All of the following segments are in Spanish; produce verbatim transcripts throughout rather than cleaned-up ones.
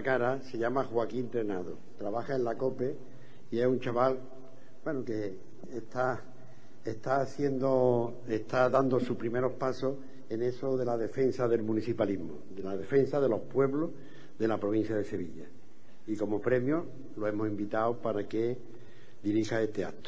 la cara, se llama Joaquín Trenado, trabaja en la COPE y es un chaval, bueno, que está, está haciendo, está dando sus primeros pasos en eso de la defensa del municipalismo, de la defensa de los pueblos de la provincia de Sevilla. Y como premio lo hemos invitado para que dirija este acto.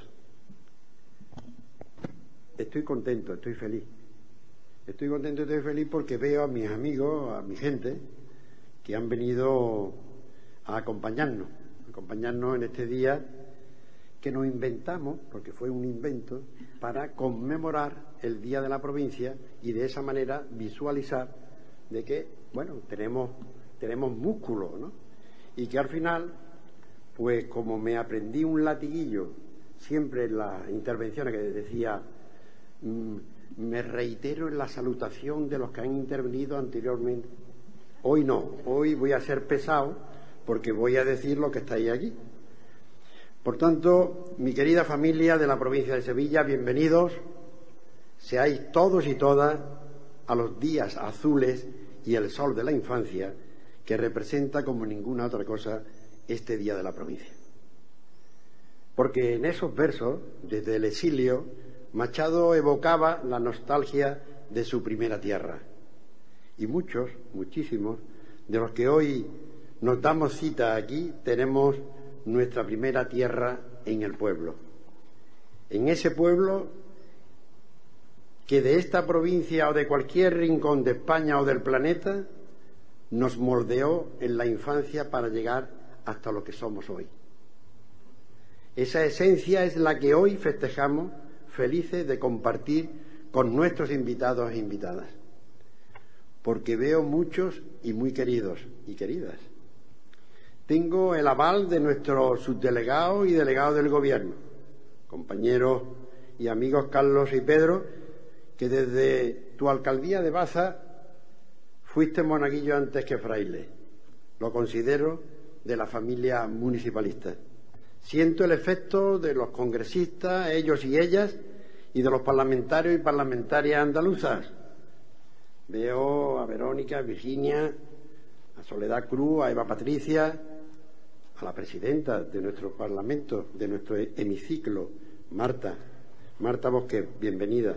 Estoy contento, estoy feliz. Estoy contento y estoy feliz porque veo a mis amigos, a mi gente, que han venido a acompañarnos, a acompañarnos en este día que nos inventamos, porque fue un invento, para conmemorar el Día de la Provincia y de esa manera visualizar de que, bueno, tenemos, tenemos músculo, ¿no? Y que al final, pues como me aprendí un latiguillo siempre en las intervenciones que decía, mmm, me reitero en la salutación de los que han intervenido anteriormente. Hoy no, hoy voy a ser pesado porque voy a decir lo que estáis aquí. Por tanto, mi querida familia de la provincia de Sevilla, bienvenidos, seáis todos y todas a los días azules y el sol de la infancia que representa como ninguna otra cosa este Día de la Provincia. Porque en esos versos, desde el exilio, Machado evocaba la nostalgia de su primera tierra. Y muchos, muchísimos, de los que hoy nos damos cita aquí, tenemos nuestra primera tierra en el pueblo. En ese pueblo que de esta provincia o de cualquier rincón de España o del planeta nos moldeó en la infancia para llegar hasta lo que somos hoy. Esa esencia es la que hoy festejamos, felices de compartir con nuestros invitados e invitadas. Porque veo muchos y muy queridos y queridas. Tengo el aval de nuestros subdelegados y delegados del Gobierno, compañeros y amigos Carlos y Pedro, que desde tu alcaldía de Baza fuiste monaguillo antes que fraile. Lo considero de la familia municipalista. Siento el efecto de los congresistas, ellos y ellas, y de los parlamentarios y parlamentarias andaluzas. Veo a Verónica, a Virginia, a Soledad Cruz, a Eva Patricia, a la presidenta de nuestro Parlamento, de nuestro hemiciclo, Marta, Marta Bosque, bienvenida.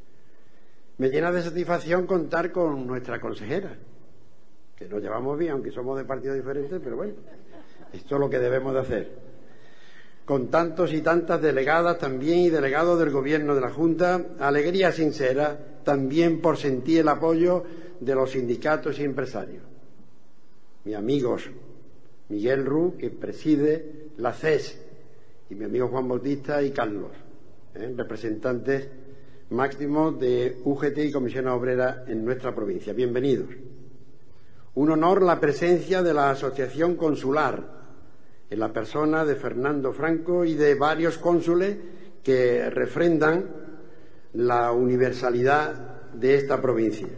Me llena de satisfacción contar con nuestra consejera, que nos llevamos bien, aunque somos de partidos diferentes, pero bueno, esto es lo que debemos de hacer. Con tantos y tantas delegadas también y delegados del Gobierno de la Junta, alegría sincera también por sentir el apoyo de los sindicatos y empresarios. Mis amigos Miguel Ruz, que preside la C E S, y mi amigo Juan Bautista y Carlos, ¿eh? representantes máximos de U G T y Comisiones Obreras en nuestra provincia. Bienvenidos. Un honor la presencia de la Asociación Consular, en la persona de Fernando Franco y de varios cónsules que refrendan la universalidad de esta provincia.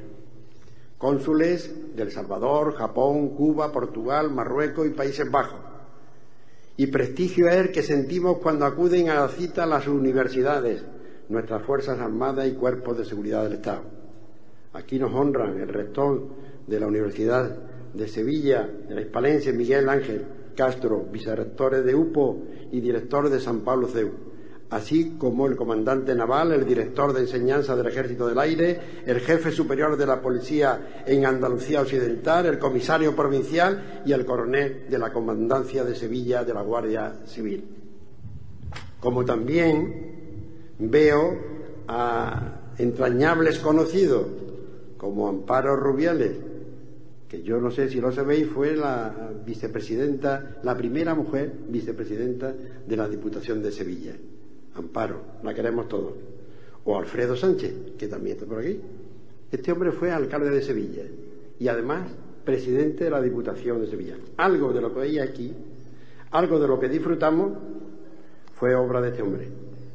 Cónsules de El Salvador, Japón, Cuba, Portugal, Marruecos y Países Bajos. Y prestigio es el que sentimos cuando acuden a la cita a las universidades, nuestras Fuerzas Armadas y Cuerpos de Seguridad del Estado. Aquí nos honran el rector de la Universidad de Sevilla, de la Hispalense, Miguel Ángel Castro, vicerrectores de U P O y director de San Pablo C E U, así como el comandante naval, el director de enseñanza del Ejército del Aire, el jefe superior de la Policía en Andalucía Occidental, el comisario provincial y el coronel de la Comandancia de Sevilla de la Guardia Civil. Como también veo a entrañables conocidos como Amparo Rubiales, que yo no sé si lo sabéis, fue la vicepresidenta, la primera mujer vicepresidenta de la Diputación de Sevilla. Amparo, la queremos todos. O Alfredo Sánchez, que también está por aquí. Este hombre fue alcalde de Sevilla y además presidente de la Diputación de Sevilla. Algo de lo que veis aquí, algo de lo que disfrutamos, fue obra de este hombre.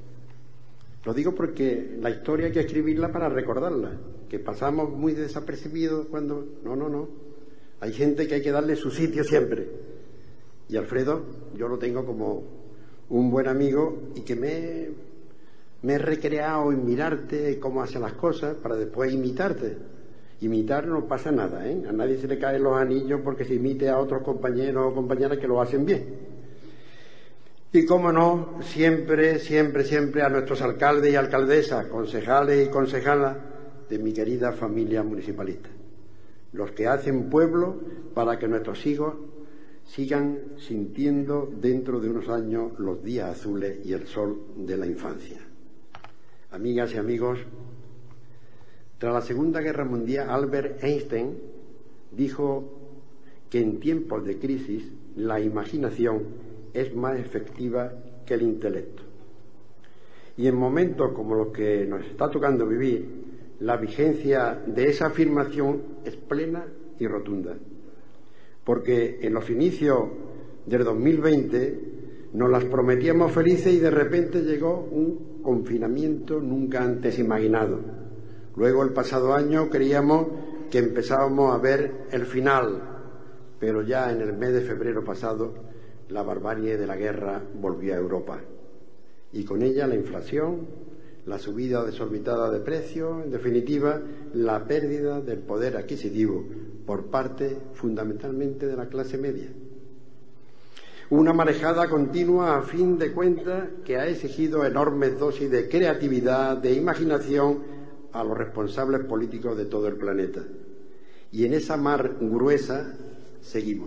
Lo digo porque la historia hay que escribirla para recordarla, que pasamos muy desapercibidos cuando... No, no, no. Hay gente que hay que darle su sitio siempre. Y Alfredo, yo lo tengo como un buen amigo y que me, me he recreado en mirarte cómo hace las cosas para después imitarte. Imitar no pasa nada, ¿eh? A nadie se le caen los anillos porque se imite a otros compañeros o compañeras que lo hacen bien. Y cómo no, siempre, siempre, siempre a nuestros alcaldes y alcaldesas, concejales y concejalas de mi querida familia municipalista, los que hacen pueblo para que nuestros hijos sigan sintiendo dentro de unos años los días azules y el sol de la infancia. Amigas y amigos, tras la Segunda Guerra Mundial, Albert Einstein dijo que en tiempos de crisis la imaginación es más efectiva que el intelecto. Y en momentos como los que nos está tocando vivir, la vigencia de esa afirmación es plena y rotunda. Porque en los inicios del dos mil veinte nos las prometíamos felices y de repente llegó un confinamiento nunca antes imaginado. Luego, el pasado año, creíamos que empezábamos a ver el final, pero ya en el mes de febrero pasado la barbarie de la guerra volvió a Europa. Y con ella la inflación, la subida desorbitada de precios, en definitiva, la pérdida del poder adquisitivo por parte fundamentalmente de la clase media. Una marejada continua, a fin de cuentas, que ha exigido enormes dosis de creatividad, de imaginación a los responsables políticos de todo el planeta. Y en esa mar gruesa seguimos.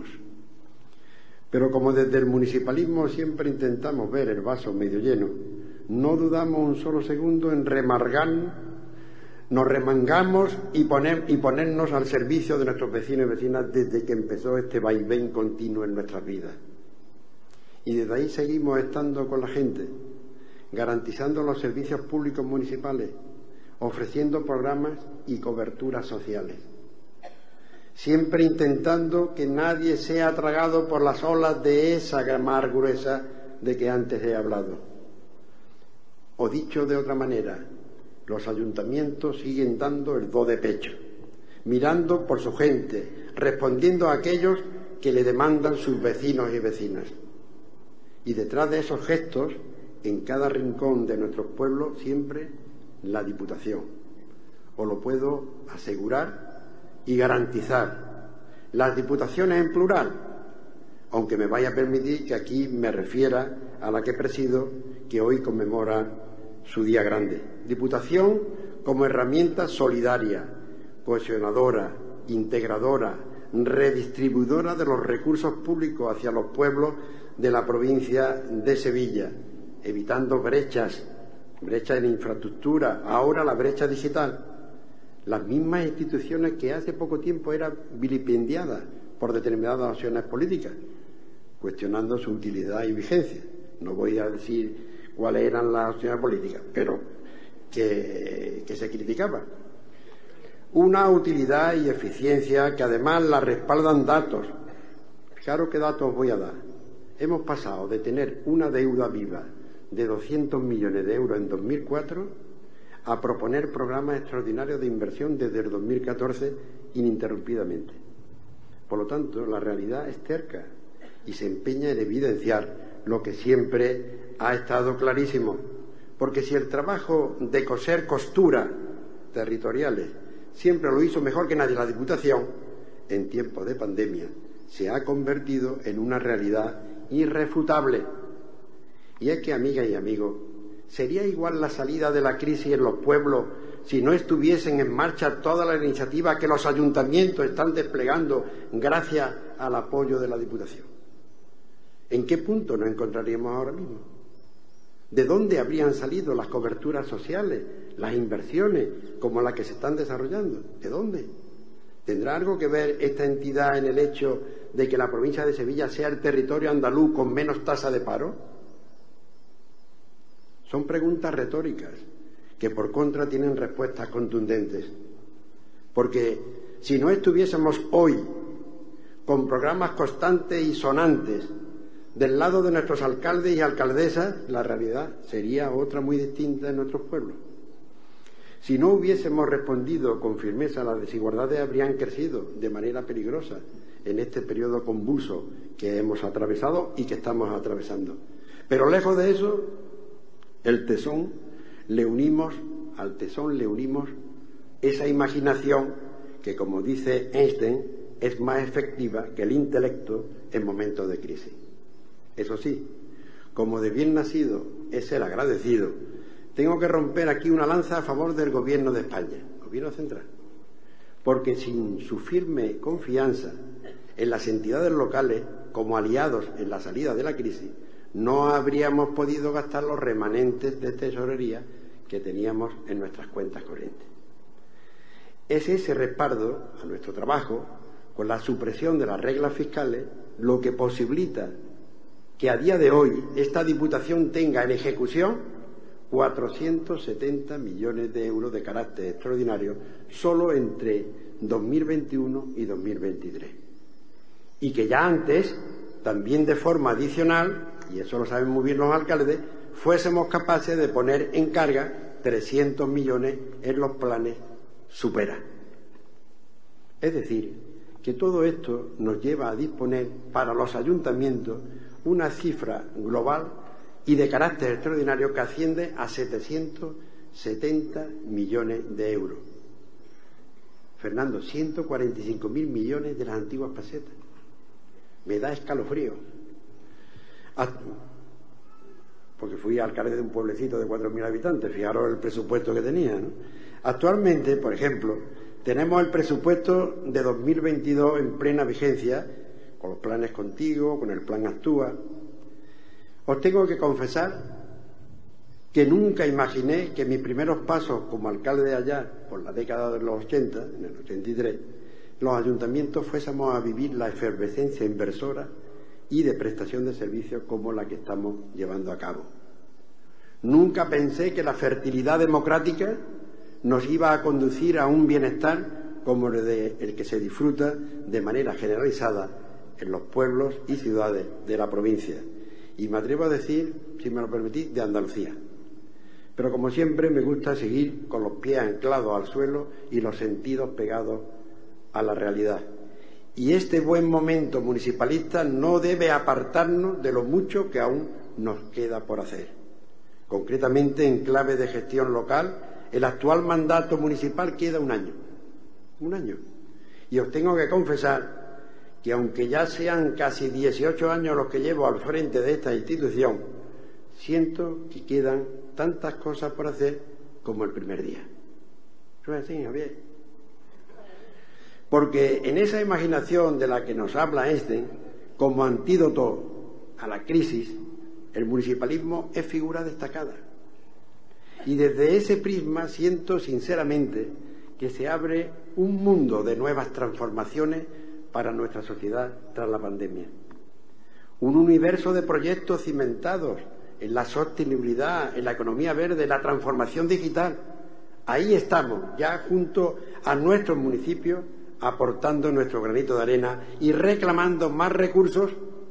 Pero como desde el municipalismo siempre intentamos ver el vaso medio lleno, no dudamos un solo segundo en remargar, nos remangamos y, poner, y ponernos al servicio de nuestros vecinos y vecinas desde que empezó este vaivén continuo en nuestras vidas. Y desde ahí seguimos estando con la gente, garantizando los servicios públicos municipales, ofreciendo programas y coberturas sociales, siempre intentando que nadie sea tragado por las olas de esa mar gruesa de que antes he hablado. O dicho de otra manera, los ayuntamientos siguen dando el do de pecho, mirando por su gente, respondiendo a aquellos que le demandan sus vecinos y vecinas. Y detrás de esos gestos, en cada rincón de nuestros pueblos, siempre la Diputación. Os lo puedo asegurar y garantizar. Las diputaciones en plural, aunque me vaya a permitir que aquí me refiera a la que presido, que hoy conmemora su día grande. Diputación como herramienta solidaria, cohesionadora, integradora, redistribuidora de los recursos públicos hacia los pueblos de la provincia de Sevilla, evitando brechas, brechas en infraestructura, ahora la brecha digital. Las mismas instituciones que hace poco tiempo eran vilipendiadas por determinadas opciones políticas, cuestionando su utilidad y vigencia. No voy a decir cuáles eran las opciones políticas, pero que, que se criticaban. Una utilidad y eficiencia que además la respaldan datos. Fijaros qué datos voy a dar. Hemos pasado de tener una deuda viva de doscientos millones de euros en dos mil cuatro a proponer programas extraordinarios de inversión desde el dos mil catorce ininterrumpidamente. Por lo tanto, la realidad es terca y se empeña en evidenciar lo que siempre ha estado clarísimo. Porque si el trabajo de coser costuras territoriales siempre lo hizo mejor que nadie la Diputación, en tiempos de pandemia se ha convertido en una realidad irrefutable. Y es que, amigas y amigos, ¿sería igual la salida de la crisis en los pueblos si no estuviesen en marcha todas las iniciativas que los ayuntamientos están desplegando gracias al apoyo de la Diputación? ¿En qué punto nos encontraríamos ahora mismo? ¿De dónde habrían salido las coberturas sociales, las inversiones como las que se están desarrollando? ¿De dónde? ¿Tendrá algo que ver esta entidad en el hecho de que la provincia de Sevilla sea el territorio andaluz con menos tasa de paro? Son preguntas retóricas que por contra tienen respuestas contundentes. Porque si no estuviésemos hoy con programas constantes y sonantes del lado de nuestros alcaldes y alcaldesas, la realidad sería otra muy distinta en nuestros pueblos. Si no hubiésemos respondido con firmeza, las desigualdades habrían crecido de manera peligrosa en este periodo convulso que hemos atravesado y que estamos atravesando. Pero lejos de eso, el tesón le unimos, al tesón le unimos esa imaginación que, como dice Einstein, es más efectiva que el intelecto en momentos de crisis. Eso sí, como de bien nacido es ser agradecido, tengo que romper aquí una lanza a favor del Gobierno de España, Gobierno central, porque sin su firme confianza en las entidades locales como aliados en la salida de la crisis, no habríamos podido gastar los remanentes de tesorería que teníamos en nuestras cuentas corrientes. Es ese respaldo a nuestro trabajo, con la supresión de las reglas fiscales, lo que posibilita que a día de hoy esta Diputación tenga en ejecución cuatrocientos setenta millones de euros de carácter extraordinario solo entre dos mil veintiuno y dos mil veintitrés. Y que ya antes, también de forma adicional, y eso lo saben muy bien los alcaldes, fuésemos capaces de poner en carga trescientos millones en los planes supera. Es decir, que todo esto nos lleva a disponer para los ayuntamientos una cifra global y de carácter extraordinario que asciende a setecientos setenta millones de euros. Fernando, ciento cuarenta y cinco mil millones de las antiguas pesetas. Me da escalofrío. Porque fui alcalde de un pueblecito de cuatro mil habitantes, fijaros el presupuesto que tenía, ¿no? Actualmente, por ejemplo, tenemos el presupuesto de dos mil veintidós en plena vigencia, con los planes Contigo, con el plan Actúa. Os tengo que confesar que nunca imaginé que mis primeros pasos como alcalde de allá, por la década de los ochenta, en el ochenta y tres, los ayuntamientos fuésemos a vivir la efervescencia inversora y de prestación de servicios como la que estamos llevando a cabo. Nunca pensé que la fertilidad democrática nos iba a conducir a un bienestar como el, de, el que se disfruta de manera generalizada en los pueblos y ciudades de la provincia. Y me atrevo a decir, si me lo permitís, de Andalucía. Pero como siempre me gusta seguir con los pies anclados al suelo y los sentidos pegados a la realidad. Y este buen momento municipalista no debe apartarnos de lo mucho que aún nos queda por hacer. Concretamente, en clave de gestión local, el actual mandato municipal queda un año. Un año. Y os tengo que confesar que aunque ya sean casi dieciocho años los que llevo al frente de esta institución, siento que quedan tantas cosas por hacer como el primer día. ¿No es así, Javier? Porque en esa imaginación de la que nos habla Einstein, como antídoto a la crisis, el municipalismo es figura destacada. Y desde ese prisma siento sinceramente que se abre un mundo de nuevas transformaciones para nuestra sociedad tras la pandemia. Un universo de proyectos cimentados en la sostenibilidad, en la economía verde, la transformación digital. Ahí estamos, ya junto a nuestros municipios, aportando nuestro granito de arena y reclamando más recursos,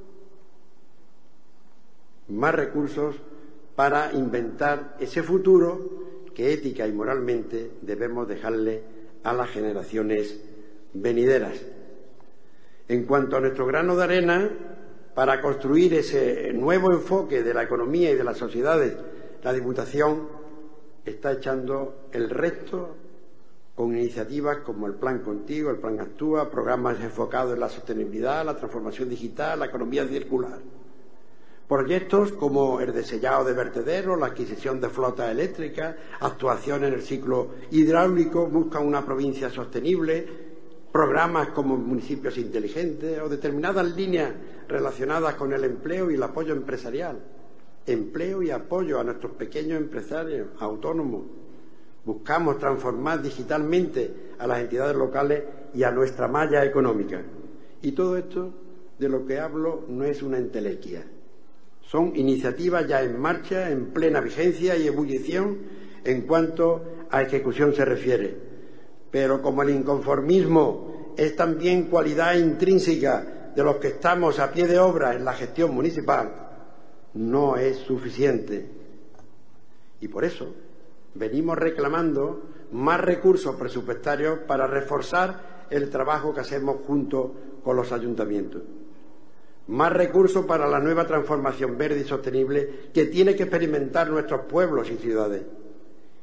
más recursos para inventar ese futuro que ética y moralmente debemos dejarle a las generaciones venideras. En cuanto a nuestro grano de arena, para construir ese nuevo enfoque de la economía y de las sociedades, la Diputación está echando el resto con iniciativas como el Plan Contigo, el Plan Actúa, programas enfocados en la sostenibilidad, la transformación digital, la economía circular. Proyectos como el de sellado de vertederos, la adquisición de flotas eléctricas, actuación en el ciclo hidráulico, buscan una provincia sostenible, programas como municipios inteligentes o determinadas líneas relacionadas con el empleo y el apoyo empresarial. Empleo y apoyo a nuestros pequeños empresarios autónomos. Buscamos transformar digitalmente a las entidades locales y a nuestra malla económica. Y todo esto de lo que hablo no es una entelequia. Son iniciativas ya en marcha, en plena vigencia y ebullición en cuanto a ejecución se refiere. Pero como el inconformismo es también cualidad intrínseca de los que estamos a pie de obra en la gestión municipal, no es suficiente. Y por eso venimos reclamando más recursos presupuestarios para reforzar el trabajo que hacemos junto con los ayuntamientos. Más recursos para la nueva transformación verde y sostenible que tiene que experimentar nuestros pueblos y ciudades.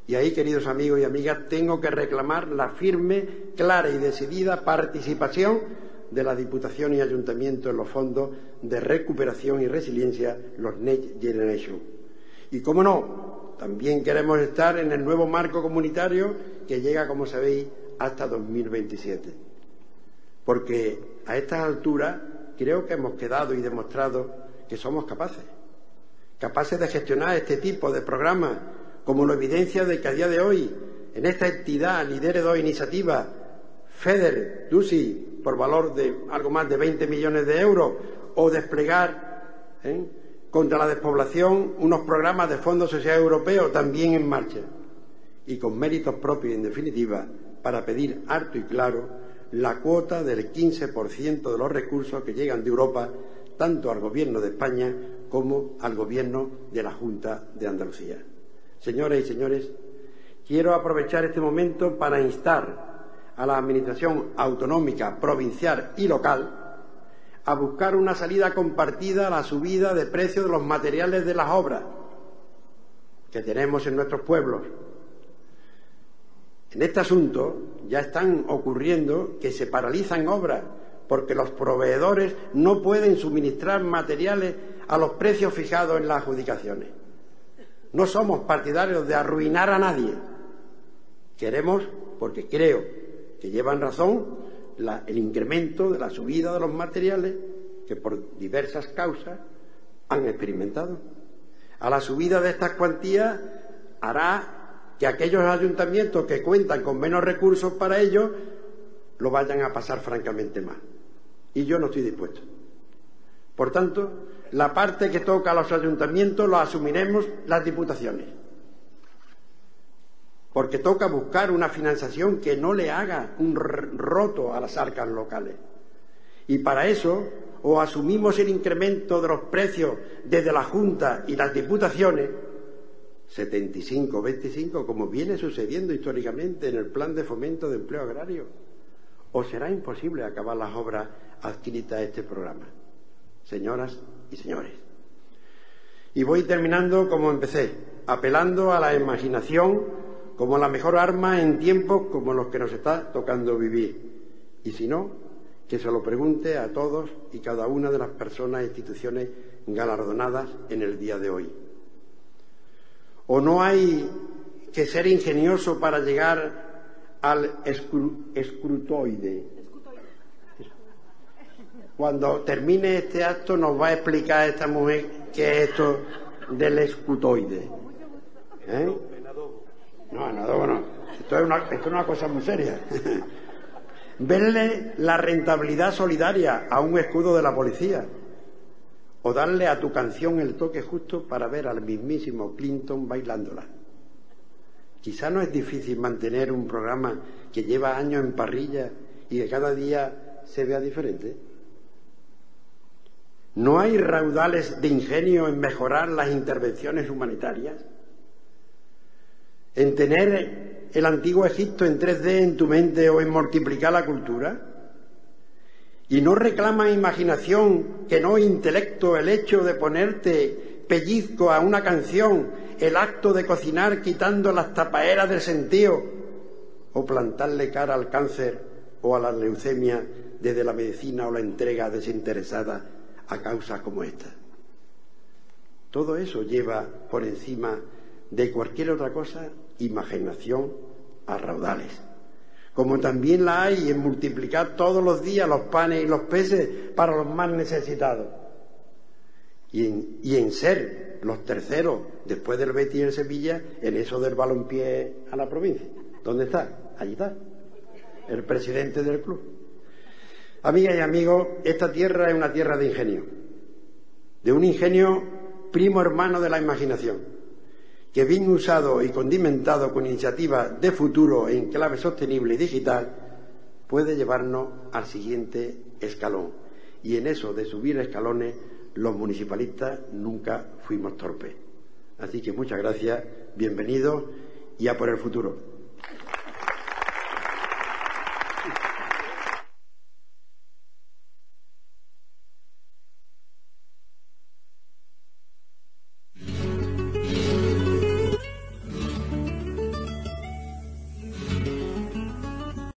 Y ahí, queridos amigos y amigas, tengo que reclamar la firme, clara y decidida participación de la Diputación y Ayuntamiento en los fondos de recuperación y resiliencia, los Next Generation. Y, cómo no, también queremos estar en el nuevo marco comunitario que llega, como sabéis, hasta dos mil veintisiete. Porque a estas alturas creo que hemos quedado y demostrado que somos capaces. Capaces de gestionar este tipo de programas, como lo evidencia de que a día de hoy, en esta entidad, lidere dos iniciativas, FEDER, DUSI, por valor de algo más de veinte millones de euros, o desplegar ¿eh? contra la despoblación unos programas de Fondo Social Europeo también en marcha, y con méritos propios, en definitiva, para pedir alto y claro la cuota del quince por ciento de los recursos que llegan de Europa, tanto al Gobierno de España como al Gobierno de la Junta de Andalucía. Señoras y señores, quiero aprovechar este momento para instar a la Administración autonómica, provincial y local a buscar una salida compartida a la subida de precios de los materiales de las obras que tenemos en nuestros pueblos. En este asunto ya están ocurriendo que se paralizan obras porque los proveedores no pueden suministrar materiales a los precios fijados en las adjudicaciones. No somos partidarios de arruinar a nadie. Queremos, porque creo que llevan razón, la, el incremento de la subida de los materiales que por diversas causas han experimentado. A la subida de estas cuantías hará que aquellos ayuntamientos que cuentan con menos recursos para ello lo vayan a pasar francamente mal. Y yo no estoy dispuesto. Por tanto, la parte que toca a los ayuntamientos lo asumiremos las diputaciones. Porque toca buscar una financiación que no le haga un roto a las arcas locales. Y para eso, o asumimos el incremento de los precios desde la Junta y las diputaciones, setenta y cinco veinticinco, como viene sucediendo históricamente en el Plan de Fomento de Empleo Agrario, o será imposible acabar las obras adscritas a este programa. Señoras y señores. Y voy terminando como empecé, apelando a la imaginación como la mejor arma en tiempos como los que nos está tocando vivir. Y si no, que se lo pregunte a todos y cada una de las personas e instituciones galardonadas en el día de hoy. ¿O no hay que ser ingenioso para llegar al escru escrutoide? Cuando termine este acto nos va a explicar esta mujer qué es esto del escrutoide. ¿Eh? No, en adobo no. Esto es una, esto es una cosa muy seria. Verle la rentabilidad solidaria a un escudo de la policía. O darle a tu canción el toque justo para ver al mismísimo Clinton bailándola. Quizá no es difícil mantener un programa que lleva años en parrilla y que cada día se vea diferente. ¿No hay raudales de ingenio en mejorar las intervenciones humanitarias? ¿En tener el antiguo Egipto en tres D en tu mente o en multiplicar la cultura? ¿Y no reclama imaginación que no intelecto el hecho de ponerte pellizco a una canción, el acto de cocinar quitando las tapaeras del sentido, o plantarle cara al cáncer o a la leucemia desde la medicina o la entrega desinteresada a causas como esta? Todo eso lleva por encima de cualquier otra cosa imaginación a raudales, como también la hay en multiplicar todos los días los panes y los peces para los más necesitados, y en, y en ser los terceros después del Betis y el Sevilla en eso del balompié a la provincia. ¿Dónde está? Allí está el presidente del club. Amigas y amigos, esta tierra es una tierra de ingenio, de un ingenio primo hermano de la imaginación, que bien usado y condimentado con iniciativas de futuro en clave sostenible y digital, puede llevarnos al siguiente escalón. Y en eso de subir escalones, los municipalistas nunca fuimos torpes. Así que muchas gracias, bienvenidos y a por el futuro.